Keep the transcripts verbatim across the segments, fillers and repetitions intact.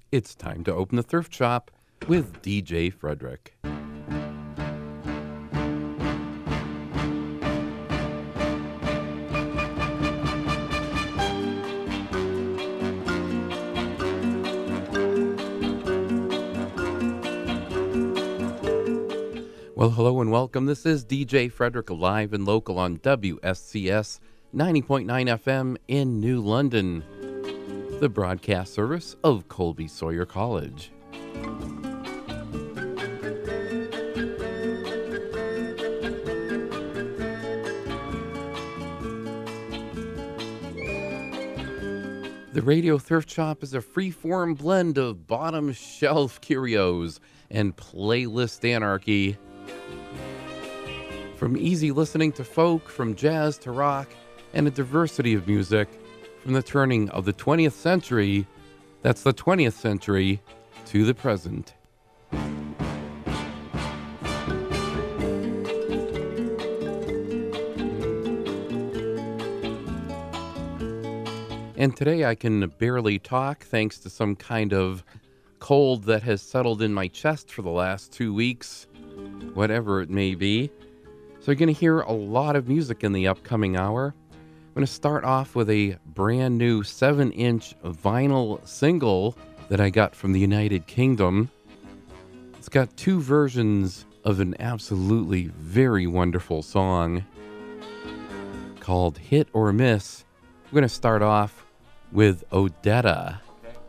It's time to open the thrift shop with D J Frederick. Well, hello and welcome. This is D J Frederick, live and local on W S C S ninety point nine F M in New London, the broadcast service of Colby Sawyer College. The Radio Thrift Shop is a free-form blend of bottom shelf curios and playlist anarchy. From easy listening to folk, from jazz to rock, and a diversity of music from the turning of the twentieth century, that's the twentieth century, to the present. And today I can barely talk thanks to some kind of cold that has settled in my chest for the last two weeks, whatever it may be. So you're going to hear a lot of music in the upcoming hour. I'm going to start off with a brand new seven inch vinyl single that I got from the United Kingdom. It's got two versions of an absolutely very wonderful song called Hit or Miss. I'm going to start off with Odetta.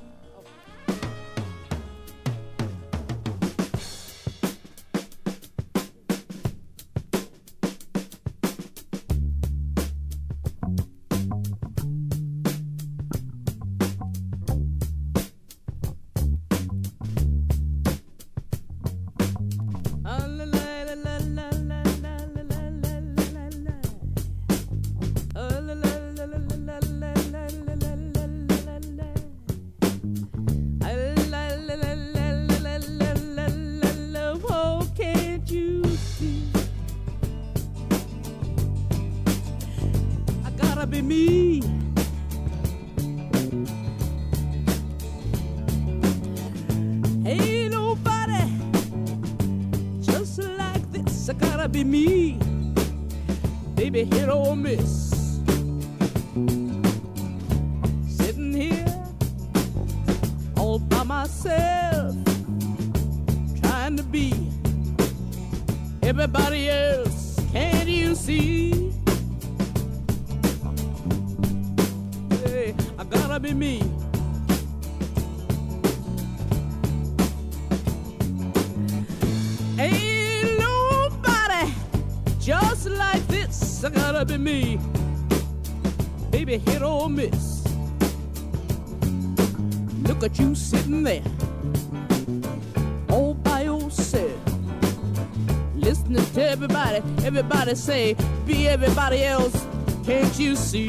Everybody say, be everybody else, can't you see?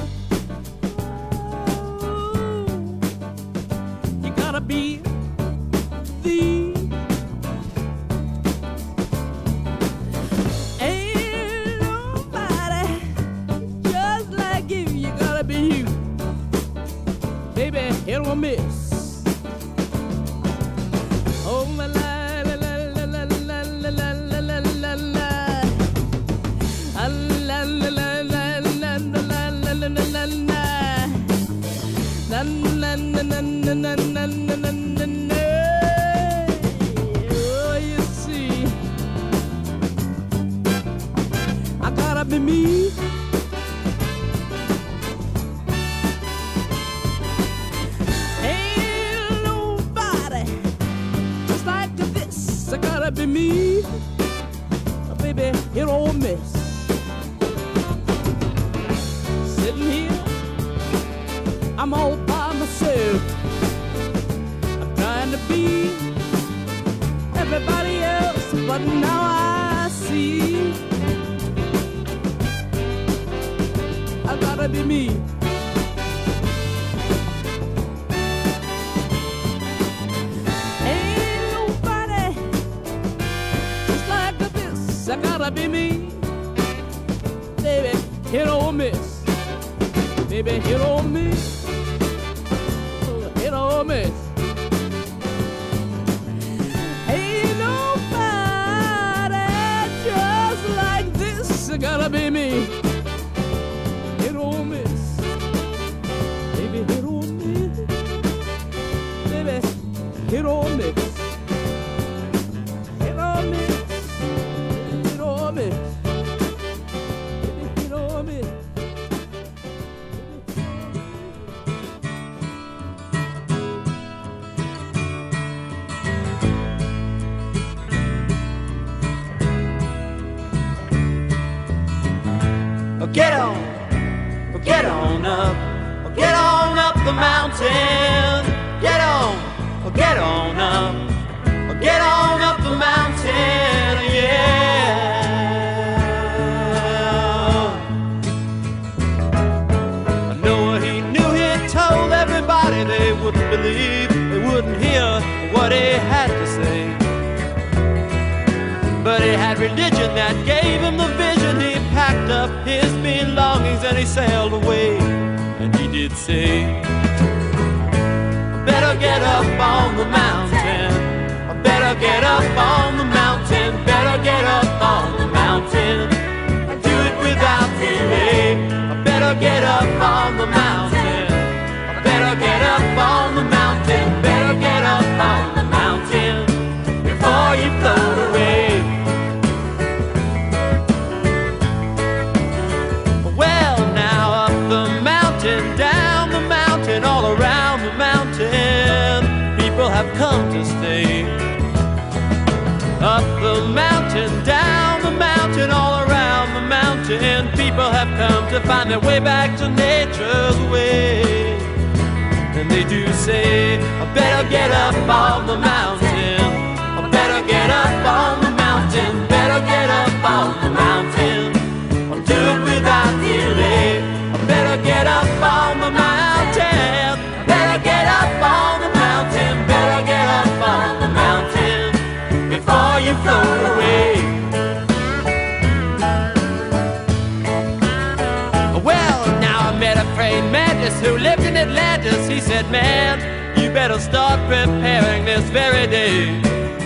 You gotta be the. Ain't nobody just like you, you gotta be you. Baby, hit or miss. Oh, la la. Oh, you see, I gotta be me. Ain't nobody just like this. I gotta be me. Oh, baby, hit or miss. Sitting here, I'm all by myself. I'm trying to be everybody else, but now I see I gotta be me. Ain't nobody just like this. I gotta be me. Baby, hit or miss. Baby, hit or miss. Hit or miss. hit or miss. Hit or miss. Hit or miss. Hit or miss. Get on, get on up, get on up the mountain. Get on, get on up, get on up the mountain, yeah. I know he knew he told everybody they wouldn't believe, they wouldn't hear what he had to say. But he had religion that gave him the vision. He packed up his belongings and he sailed away. And he did say, I better get up on the mountain. I better get up on the mountain. Better get up on the mountain. Do it without delay. I better get up on the mountain. I better get up on the mountain. Better get up on the mountain before you float away. Down the mountain, all around the mountain, people have come to stay. Up the mountain, down the mountain, all around the mountain, people have come to find their way back to nature's way. And they do say, I better get up on the mountain. I better get up on the mountain. Better get up on the mountain. I'll do it without delay. Better get up on the mountain. Better get up on the mountain. Better get up on the mountain before you float away. Well, now I met a praying mantis who lived in Atlantis. He said, man, you better start preparing this very day.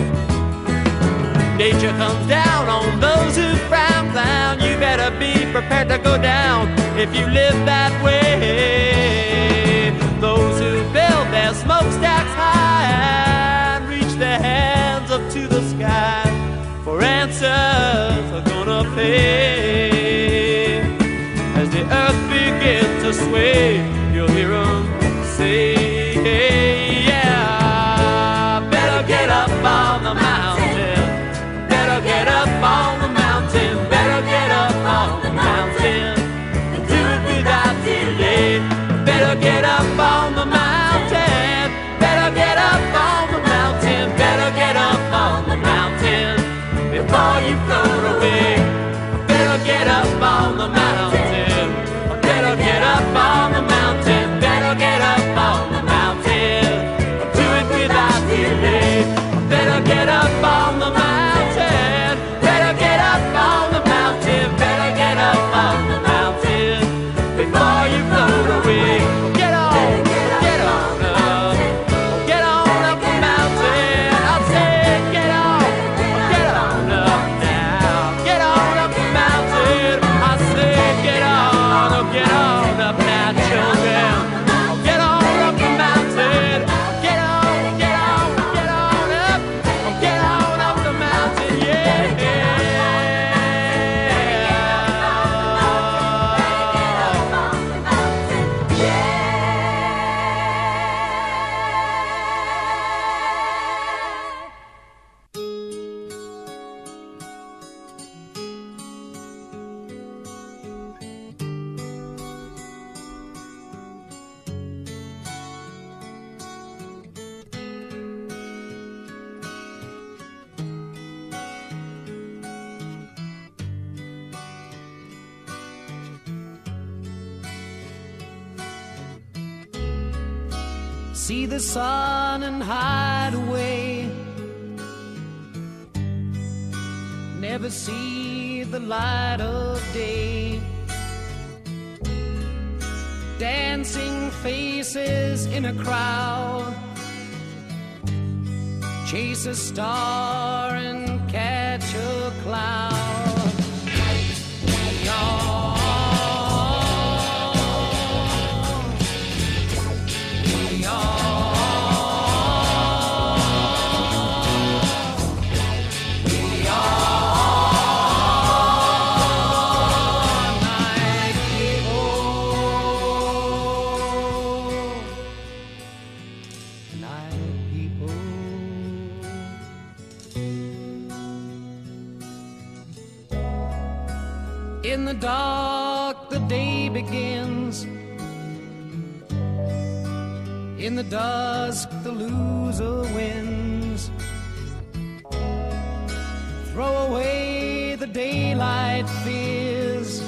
Nature comes down on those who frown, clown. You better be prepared to go down if you live that way. Those who build their smokestacks high and reach their hands up to the sky for answers are gonna pay. As the earth begins to sway, you'll hear them say, hey, yeah, better get up on the mountain. Better get up on the mountain. Better get up on the mountain. And do it without delay. Better get up on the mountain. Better get up on the mountain. Better get up on the mountain before you float away. Better get up on the mountain. Better get up on the mountain. Better get up on the mountain. Do it without delay. Better get up on the mountain. Before you float away, get on, get on up, get on up the mountain. I'll say, get on, get on up now, get on up the mountain. I say, get on, oh, get on up now, children. Get on up the mountain, get on, get on, get on up, get on up the mountain, yeah. See the sun and hide away, never see the light of day. Dancing faces in a crowd, chase a star and catch a cloud. We are We are the dark, the day begins. In the dusk, the loser wins. Throw away the daylight fears.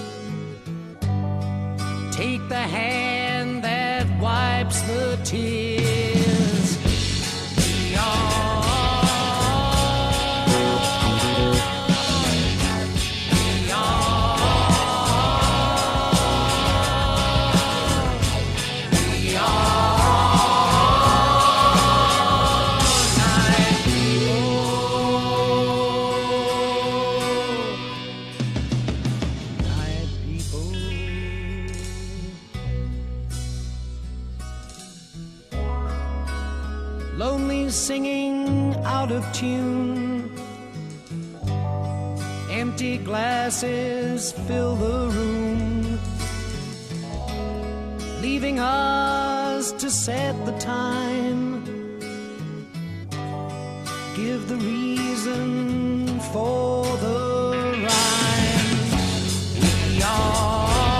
Take the hand that wipes the tears. We are singing out of tune. Empty glasses fill the room, leaving us to set the time. Give the reason for the rhyme. We are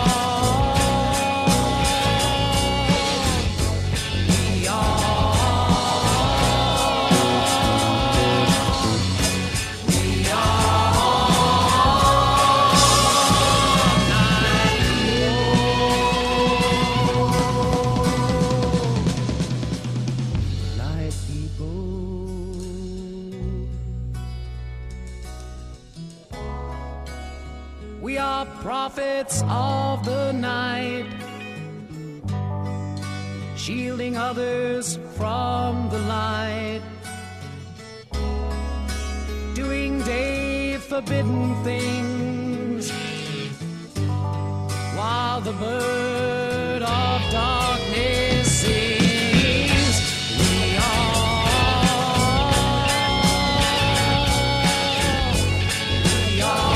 prophets of the night, shielding others from the light, doing day forbidden things, while the bird of darkness sings. We are, we are.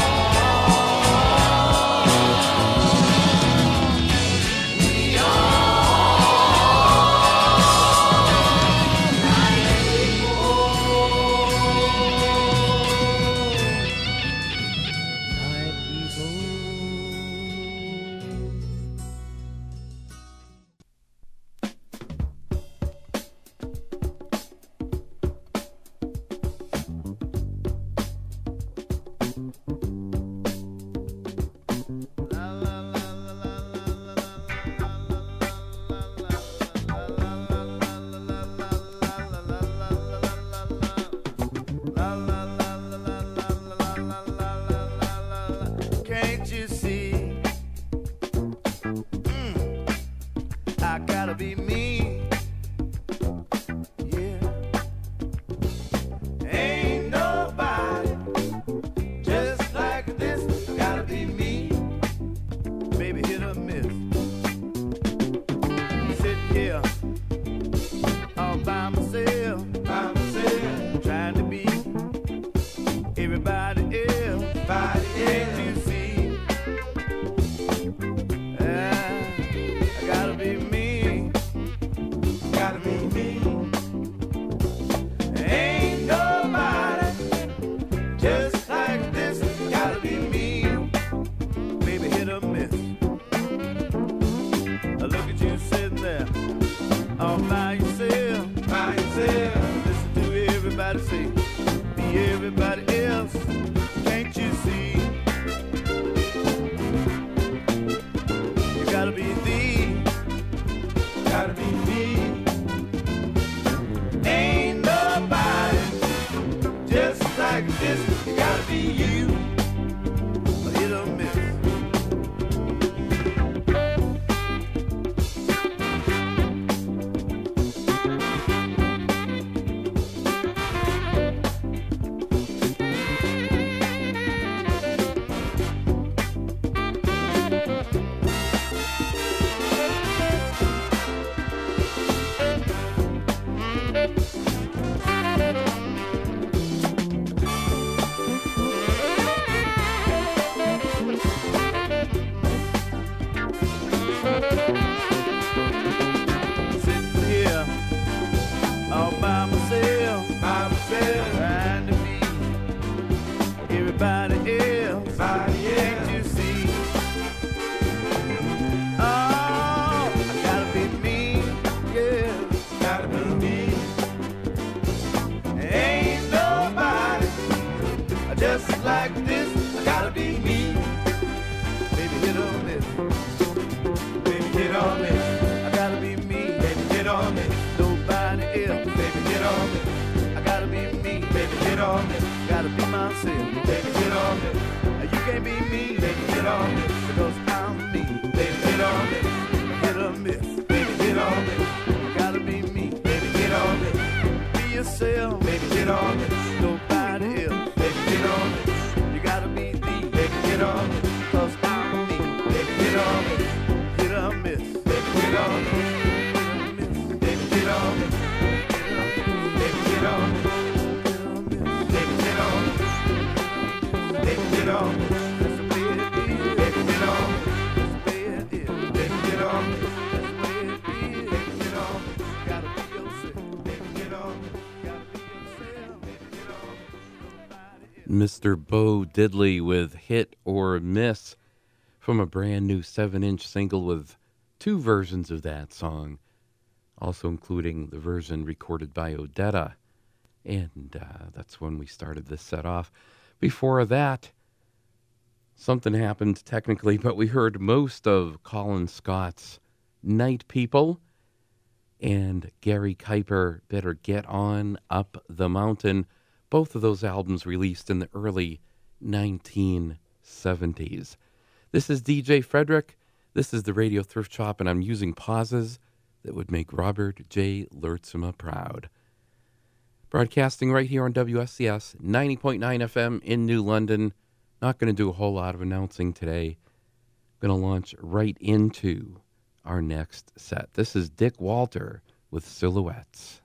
on me. Nobody else, baby, hit on me. I gotta be me, baby, hit on me. Gotta be myself, baby, hit on me. You can't be me, baby, hit on me. Because I'm me, baby, hit on me. Hit or miss, baby, hit on me. Gotta be me, baby, hit on me. Be yourself, baby, hit on me. Nobody else, baby, hit on me. You gotta be me, baby, hit on me. Cause I'm me, baby, hit on me. Hit or miss, baby, hit on me. Baby, hit on me. Baby, hit on me. Baby, hit on me. Baby, hit on me. That's the way it is. Baby, hit on me. That's the way it is. Baby, hit on me. That's the way it is. Baby, hit on me. Gotta be yourself. Baby, hit on me. Gotta be yourself. Baby, hit on me. Mister Bo Diddley with Hit or Miss from a brand new seven inch single with two versions of that song, also including the version recorded by Odetta. And uh, that's when we started this set off. Before that, something happened technically, but we heard most of Colin Scott's Night People and Gary Kuiper, Better Get On Up the Mountain. Both of those albums released in the early nineteen seventies. This is D J Frederick. This is the Radio Thrift Shop, and I'm using pauses that would make Robert J. Lertzema proud. Broadcasting right here on W S C S, ninety point nine F M in New London. Not going to do a whole lot of announcing today. Going to launch right into our next set. This is Dick Walter with Silhouettes.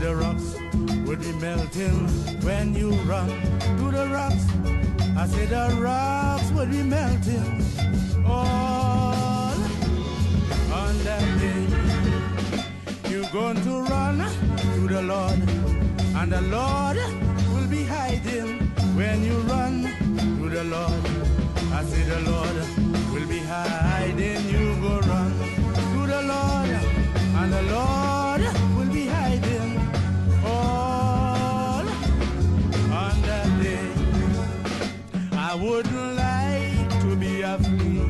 the rocks would be melting when you run to the rocks. I say the rocks would be melting all on that day. You're going to run to the Lord, and the Lord will be hiding when you run to the Lord. I say the Lord will be hiding. You go run to the Lord, and the Lord will be hiding all on that day. I wouldn't like to be a flea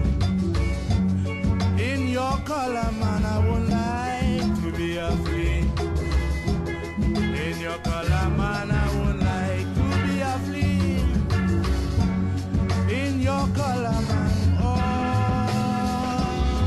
in your color, man. I wouldn't like to be a flea in your color, man. I wouldn't like to be a flea in your color, man. Oh,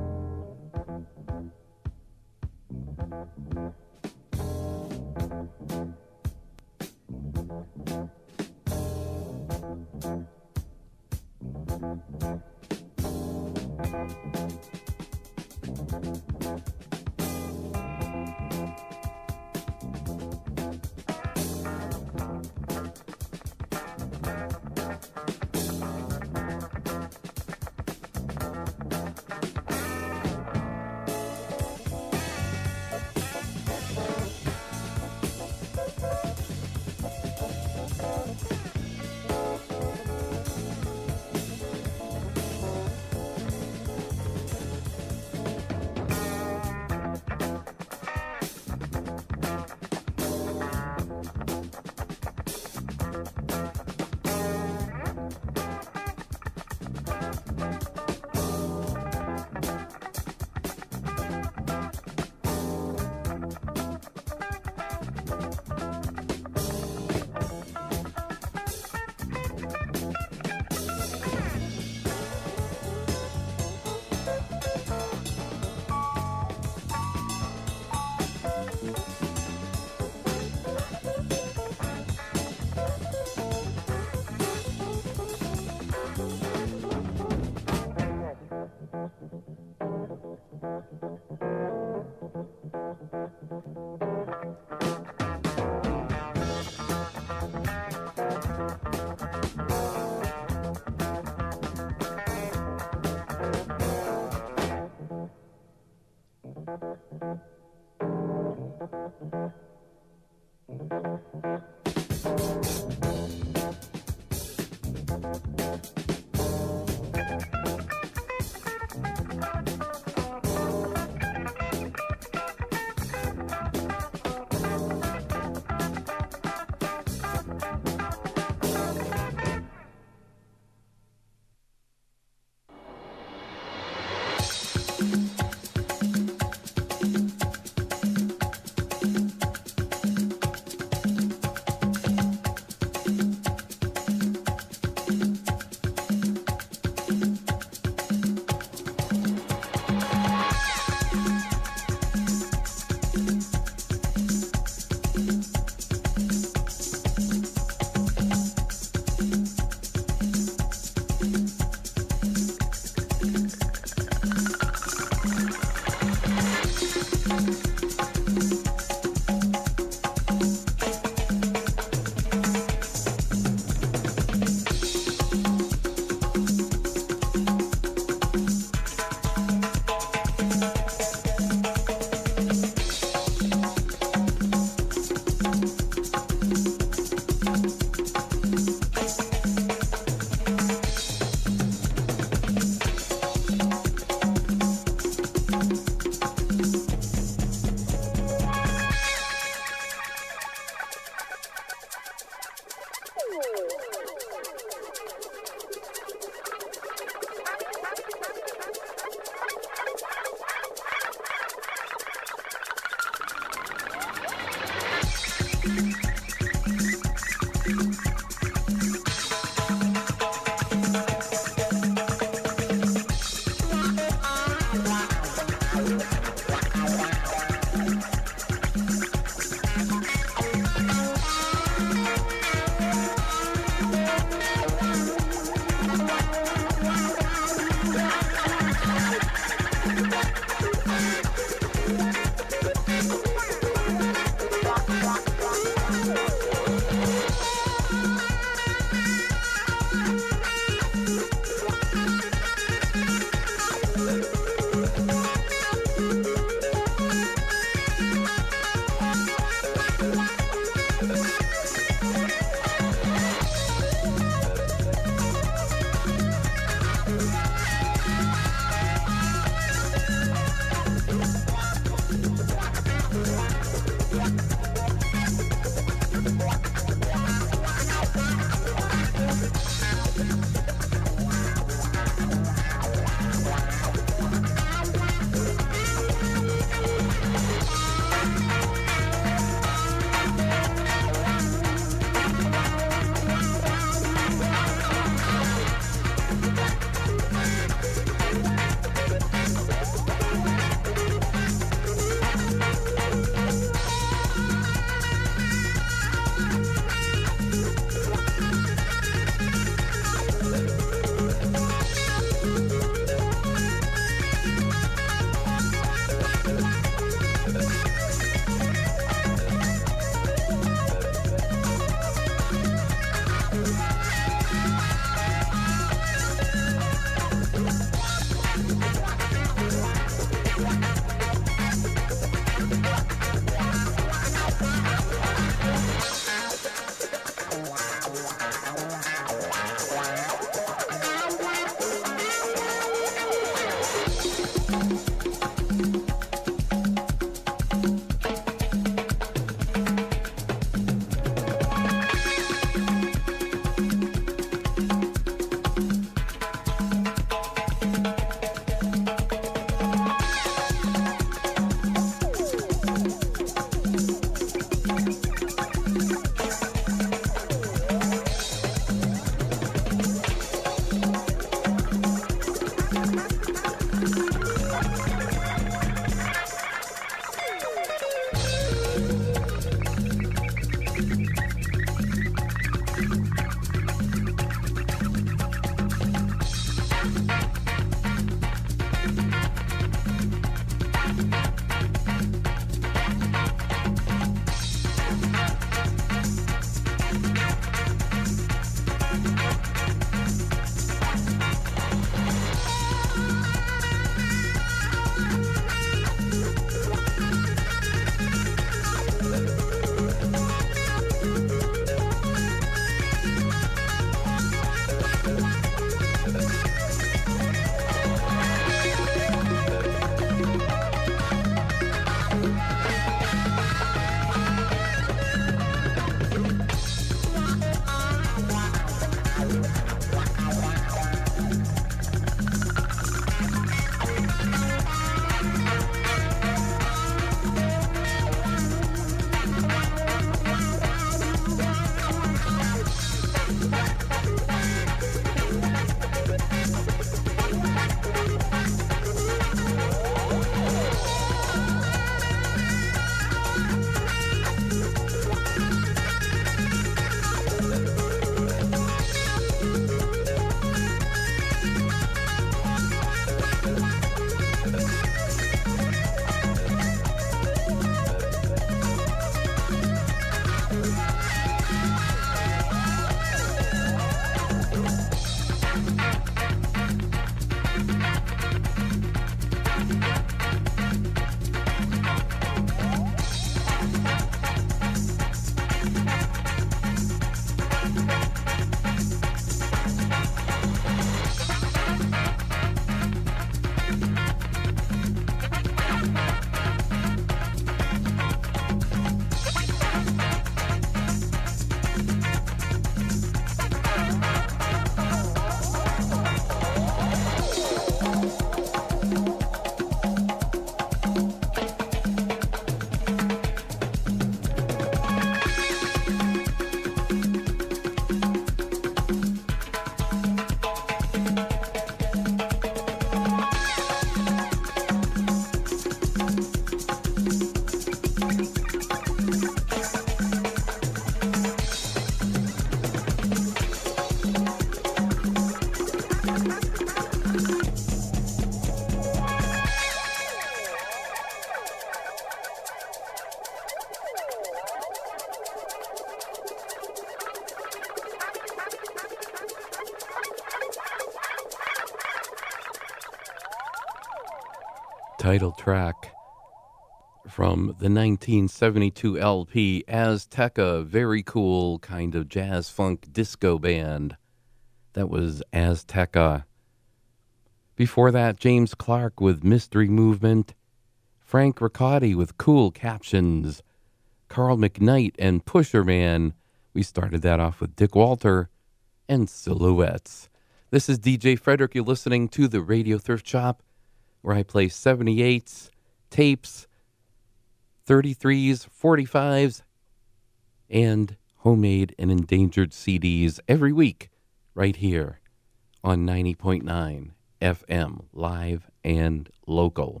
title track from the nineteen seventy-two L P Azteca, very cool kind of jazz funk disco band. That was Azteca. Before that, James Clark with Mystery Movement, Frank Ricotti with Cool Captions, Carl McKnight and Pusherman. We started that off with Dick Walter and Silhouettes. This is D J Frederick. You're listening to the Radio Thrift Shop, where I play seventy-eights, tapes, thirty-threes, forty-fives, and homemade and endangered C Ds every week right here on ninety point nine F M, live and local.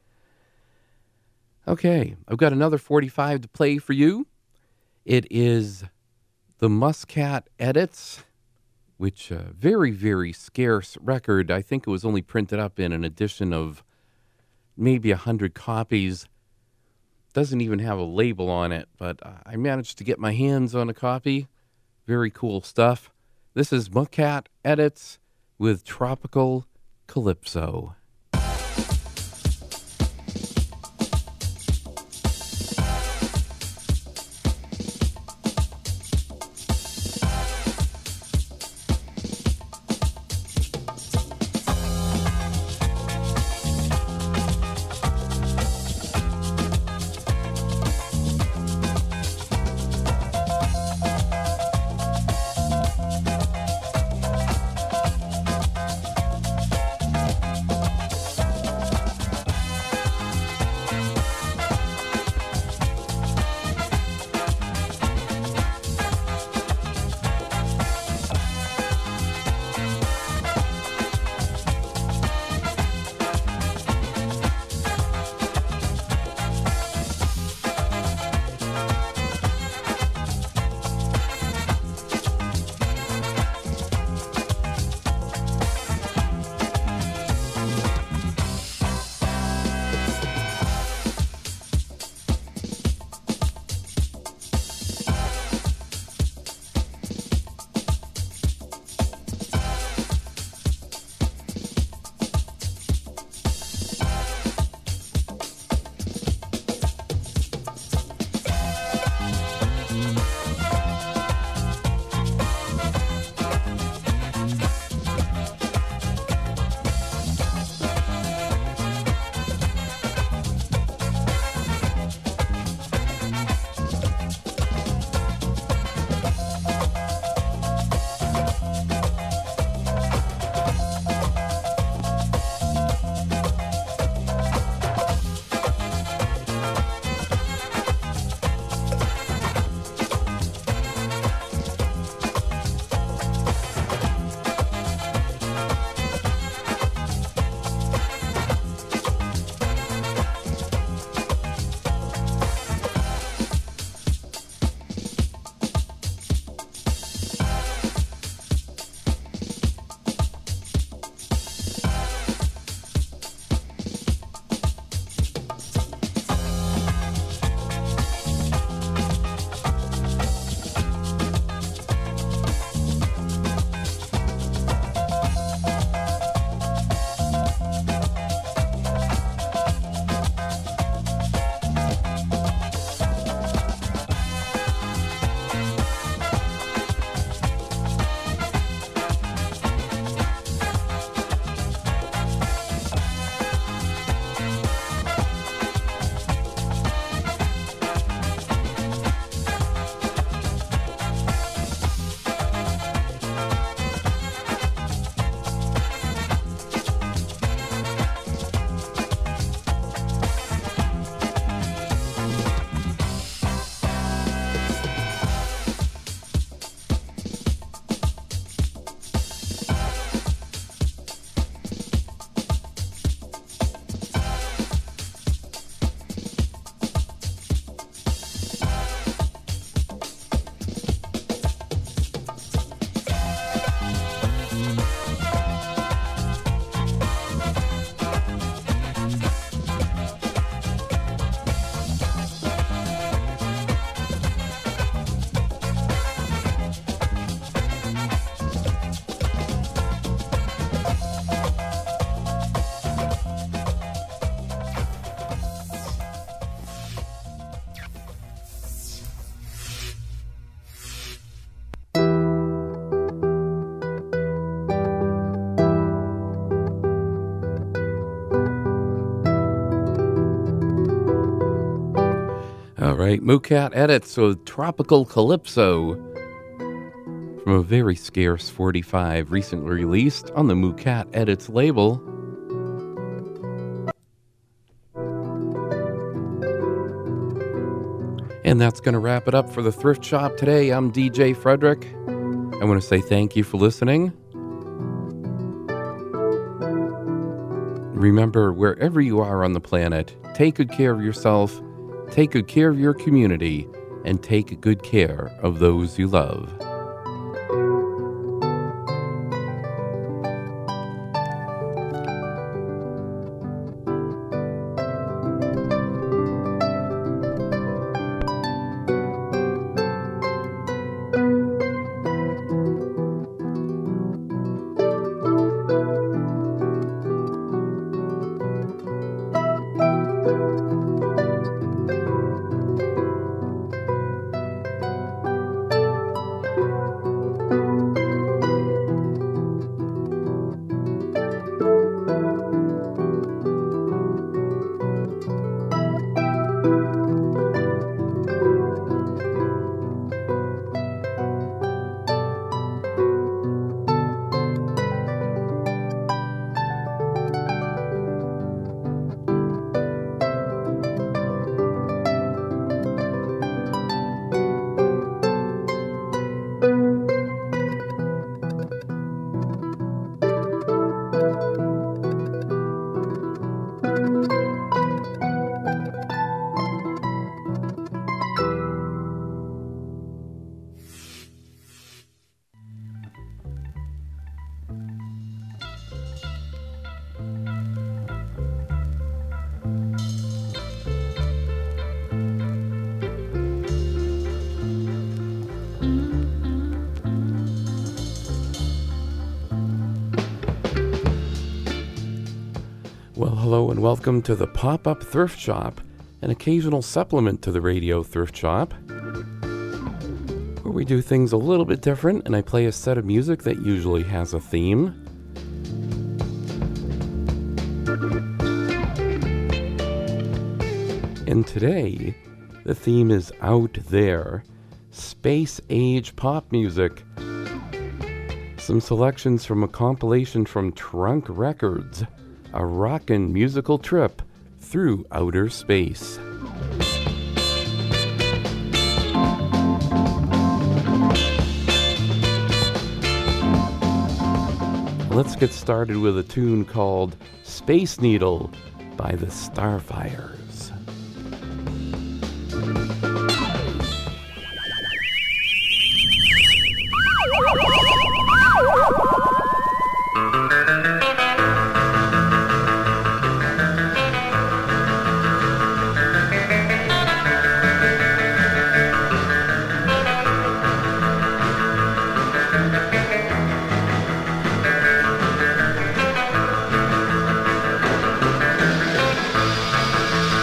Okay, I've got another forty-five to play for you. It is the Muscat Edits, which a uh, very, very scarce record. I think it was only printed up in an edition of maybe a hundred copies. Doesn't even have a label on it, but I managed to get my hands on a copy. Very cool stuff. This is Muscat Edits with Tropical Calypso. Thank right, Moocat Edits with Tropical Calypso from a very scarce forty-five recently released on the Moocat Edits label. And that's going to wrap it up for the Thrift Shop today. I'm D J Frederick. I want to say thank you for listening. Remember, wherever you are on the planet, take good care of yourself, take good care of your community, and take good care of those you love. Well, hello and welcome to the Pop-Up Thrift Shop, an occasional supplement to the Radio Thrift Shop, where we do things a little bit different and I play a set of music that usually has a theme. And today, the theme is Out There, space-age pop music. Some selections from a compilation from Trunk Records, a rockin' musical trip through outer space. Let's get started with a tune called Space Needle by the Starfires. Thank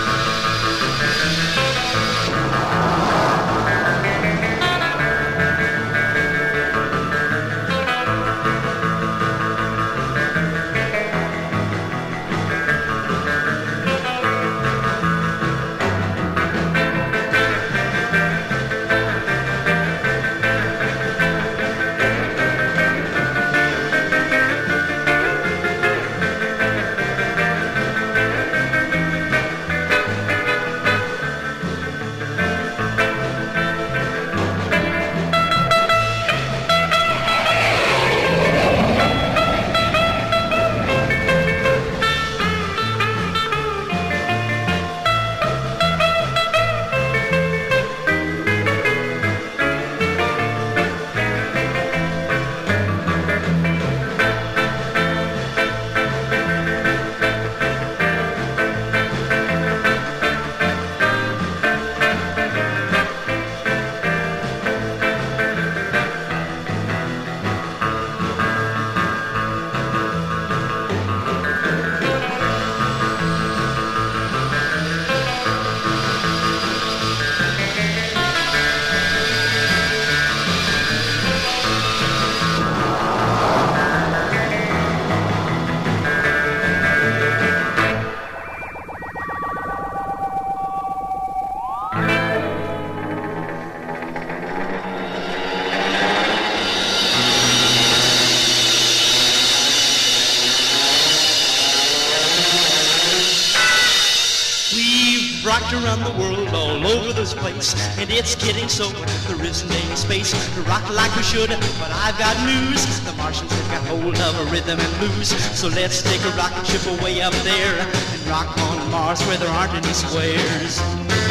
to run the world all over this place. And it's getting so there isn't any space to rock like we should. But I've got news, the Martians have got hold of a rhythm and blues. So let's take a rocket ship away up there and rock on Mars where there aren't any squares.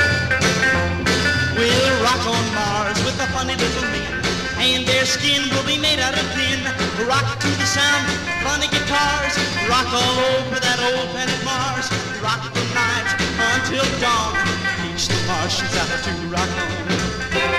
We'll rock on Mars with the funny little men, and their skin will be made out of tin. Rock to the sound of funny guitars, rock all over that old planet Mars. Rock the night until dawn, teach the Martians how to rock on.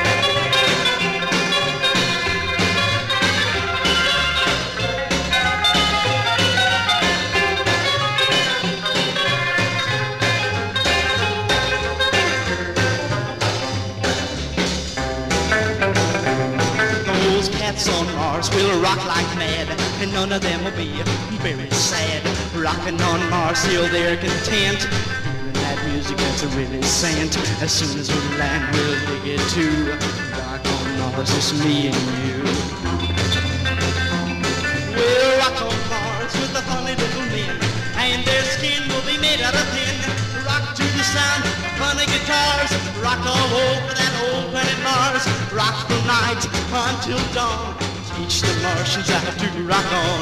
On Mars will rock like mad, and none of them will be very sad. Rocking on Mars till they're content, hearing that music that's really sent. As soon as we land, we'll dig it too. Rock on Mars, it's me and you. We'll rock on Mars with the funny little men, and their skin will be made out of tin. Rock to the sound of funny guitars, rock all over that old planet Mars. Rock the night until dawn, teach the Martians how to rock on.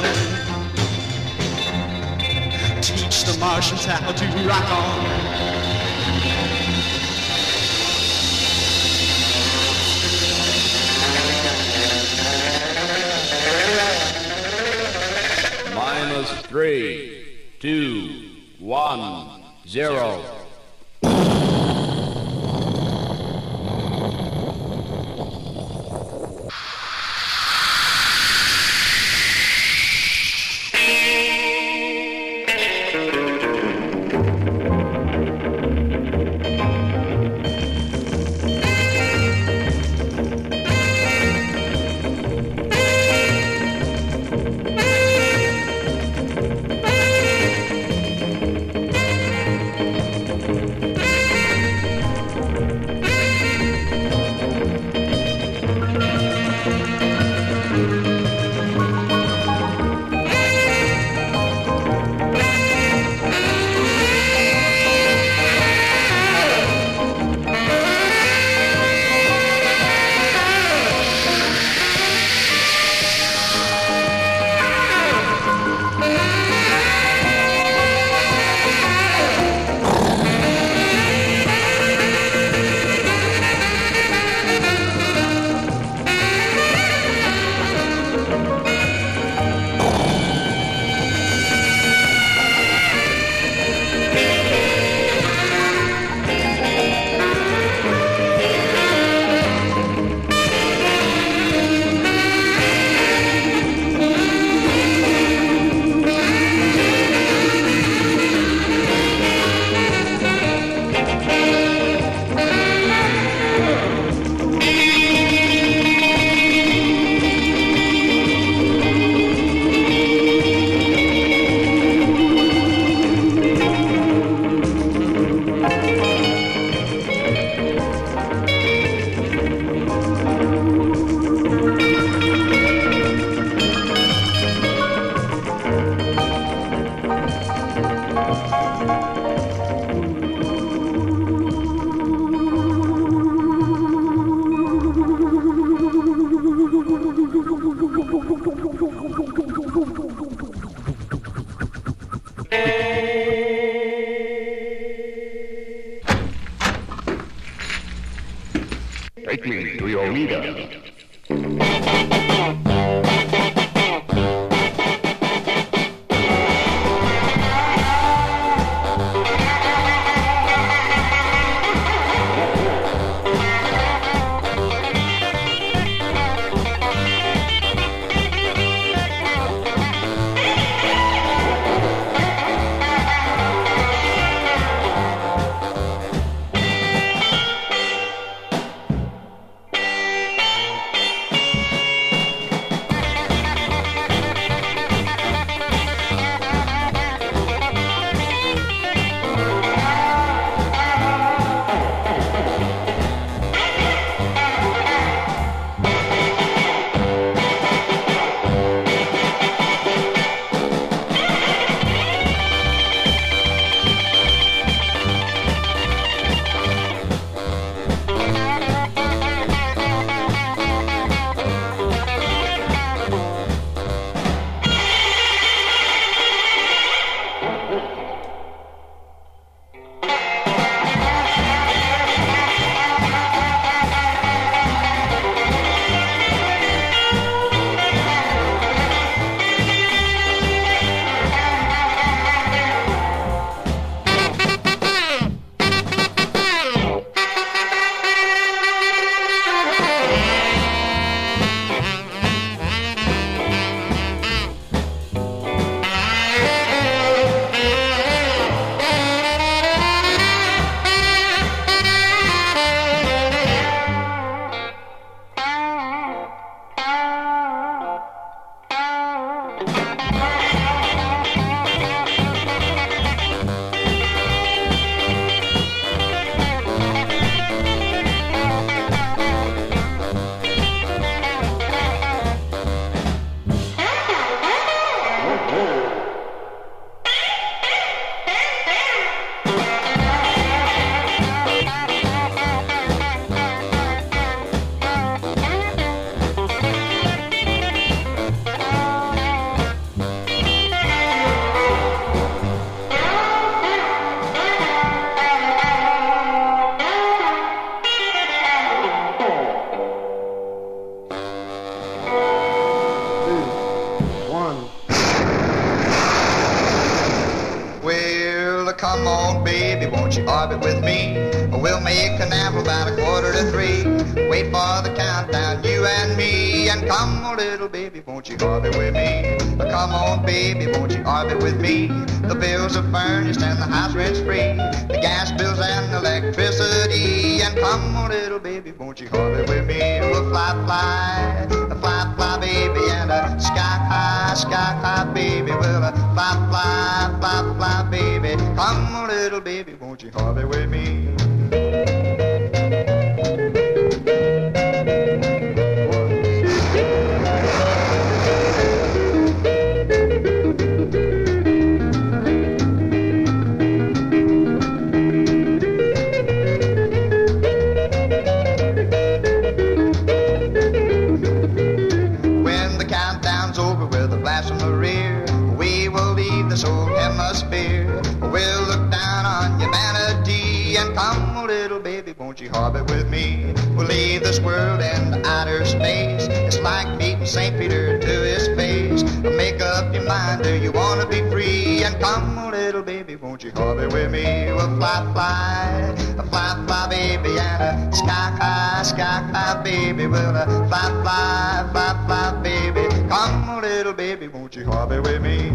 Teach the Martians how to rock on. Minus three, two, one, zero. Take me to your leader. baby, won't you orbit with me? We'll make an apple about a quarter to three. Wait for the countdown, you and me. And come on, little baby, won't you orbit with me? Come on, baby, won't you orbit with me? The bills are furnished and the house rent's free. The gas bills and electricity. And come on, little baby, won't you orbit with me? We'll fly, fly, fly, fly, baby, and a sky high, sky high, baby. We'll uh, fly, fly, fly, fly, baby. Come on, little baby, won't you orbit with me? Won't you orbit with me? We'll leave this world in outer space. It's like meeting Saint Peter to his face. Make up your mind, do you want to be free? And come on, little baby, won't you orbit with me? We'll fly, fly, fly, fly, baby, and a sky high, sky high, baby. We'll uh, fly, fly, fly, fly, baby. Come on, little baby, won't you orbit with me?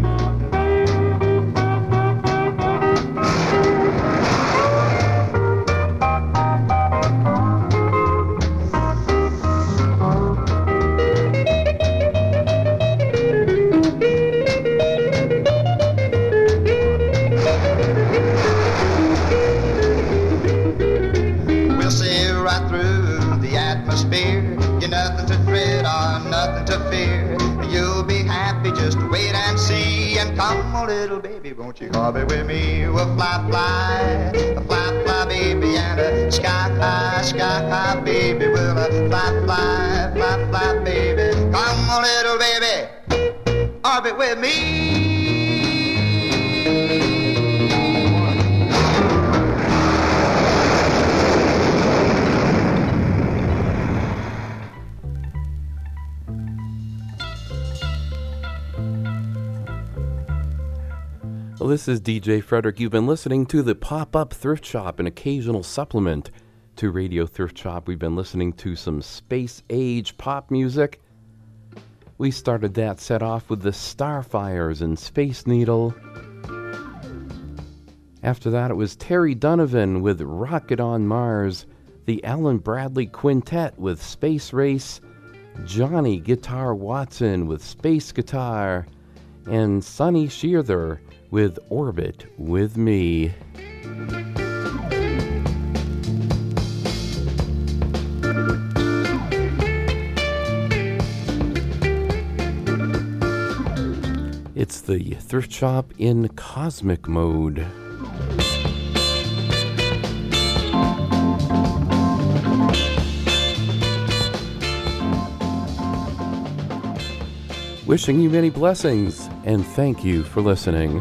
Come on, little baby, won't you orbit with me? We'll fly, fly, fly, fly, baby, and a sky high, sky high, baby. We'll uh, fly, fly, fly, fly, baby. Come on, little baby, orbit with me. Well, this is D J Frederick. You've been listening to the Pop-Up Thrift Shop, an occasional supplement to Radio Thrift Shop. We've been listening to some space-age pop music. We started that set off with the Starfires and Space Needle. After that, it was Terry Donovan with Rocket on Mars, the Alan Bradley Quintet with Space Race, Johnny Guitar Watson with Space Guitar, and Sonny Shearther with Orbit with Me. It's the Thrift Shop in Cosmic Mode. Wishing you many blessings, and thank you for listening.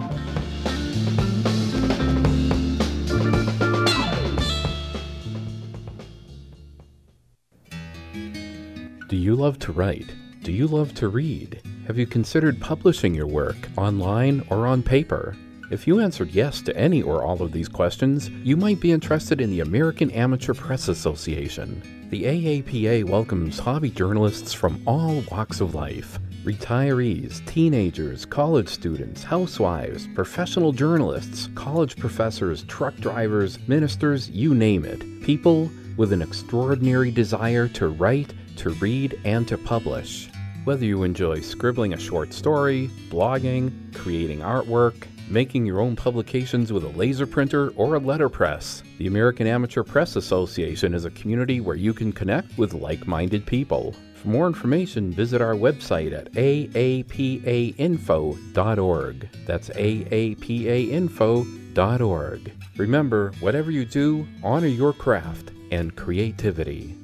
Do you love to write? Do you love to read? Have you considered publishing your work online or on paper? If you answered yes to any or all of these questions, you might be interested in the American Amateur Press Association. The A A P A welcomes hobby journalists from all walks of life. Retirees, teenagers, college students, housewives, professional journalists, college professors, truck drivers, ministers, you name it. People with an extraordinary desire to write, to read, and to publish. Whether you enjoy scribbling a short story, blogging, creating artwork, making your own publications with a laser printer or a letterpress, the American Amateur Press Association is a community where you can connect with like-minded people. For more information, visit our website at a a p a info dot org. That's a a p a info dot org. Remember, whatever you do, honor your craft and creativity.